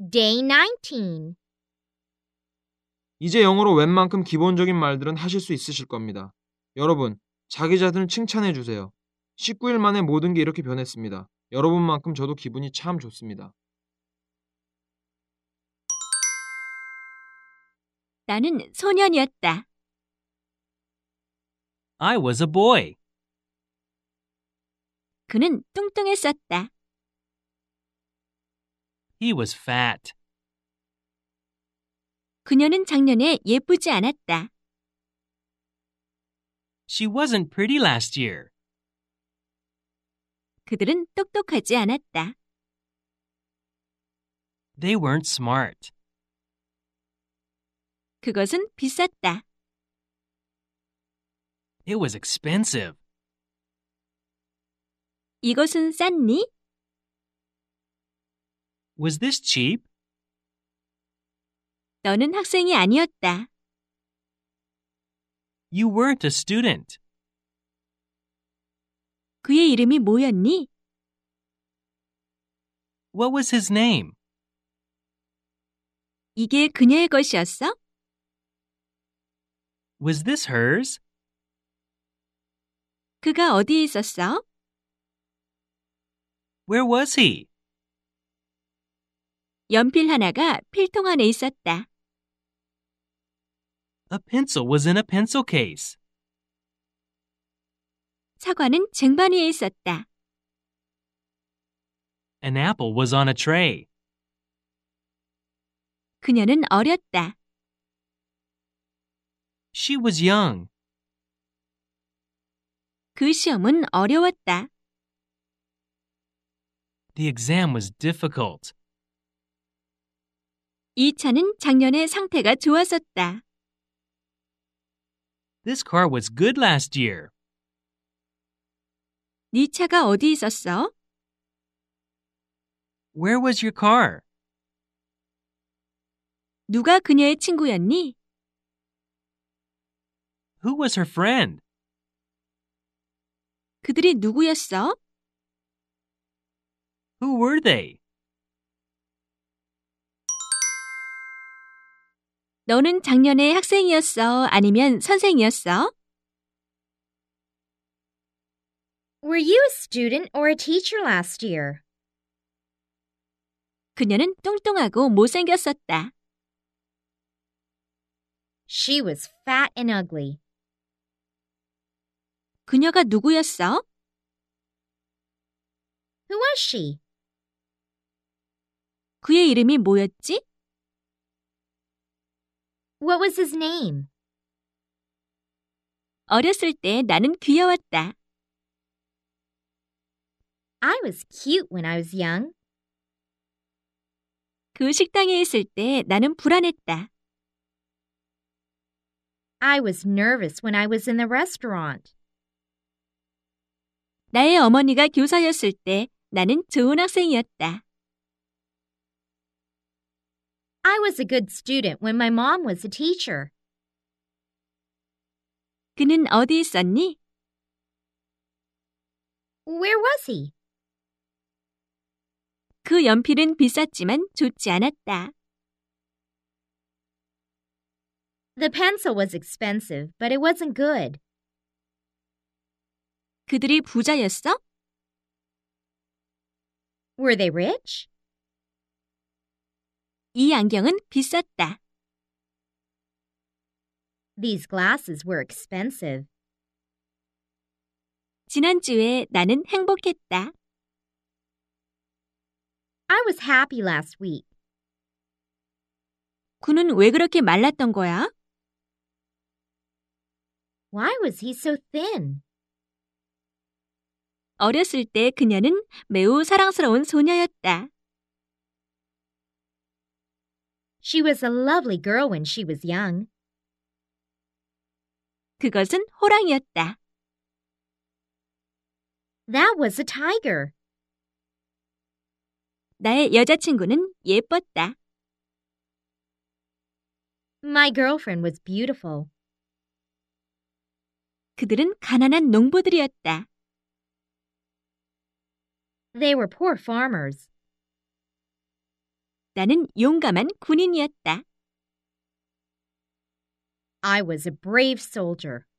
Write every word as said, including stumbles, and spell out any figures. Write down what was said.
Day nineteen. 이제 영어로 웬만큼 기본적인 말들은 하실 수 있으실 겁니다. 여러분, 자기 자신을 칭찬해 주세요. 십구 일 만에 모든 게 이렇게 변했습니다. 여러분만큼 저도 기분이 참 좋습니다. 나는 소년이었다. I was a boy. 그는 뚱뚱했었다. He was fat. 그녀는 작년에 예쁘지 않았다. She wasn't pretty last year. 그들은 똑똑하지 않았다. They weren't smart. 그것은 비쌌다. It was expensive. 이것은 쌌니? Was this cheap? 너는 학생이 아니었다. You weren't a student. 그의 이름이 뭐였니? What was his name? 이게 그녀의 것이었어? Was this hers? 그가 어디에 있었어? Where was he? 연필 하나가 필통 안에 있었다. A pencil was in a pencil case. 사과는 쟁반 위에 있었다. An apple was on a tray. 그녀는 어렸다. She was young. 그 시험은 어려웠다. The exam was difficult. 이 차는 작년에 상태가 좋았었다. This car was good last year. 네 차가 어디 있었어? Where was your car? 누가 그녀의 친구였니? Who was her friend? 그들이 누구였어? Who were they? 너는 작년에 학생이었어? 아니면 선생이었어? Were you a student or a teacher last year? 그녀는 뚱뚱하고 못생겼었다. She was fat and ugly. 그녀가 누구였어? Who was she? 그의 이름이 뭐였지? What was his name? 어렸을 때 나는 귀여웠다. I was cute when I was young. 그 식당에 있을 때 나는 불안했다. I was nervous when I was in the restaurant. 나의 어머니가 교사였을 때 나는 좋은 학생이었다. I was a good student when my mom was a teacher. 그는 어디 있었니? Where was he? 그 연필은 비쌌지만 좋지 않았다. The pencil was expensive, but it wasn't good. 그들이 부자였어? Were they rich? 이 안경은 비쌌다. These glasses were expensive. 지난주에 나는 행복했다. I was happy last week. 그는 왜 그렇게 말랐던 거야? Why was he so thin? 어렸을 때 그녀는 매우 사랑스러운 소녀였다. She was a lovely girl when she was young. 그것은 호랑이였다. That was a tiger. 나의 여자친구는 예뻤다. My girlfriend was beautiful. 그들은 가난한 농부들이었다. They were poor farmers. 나는 용감한 군인이었다. I was a brave soldier.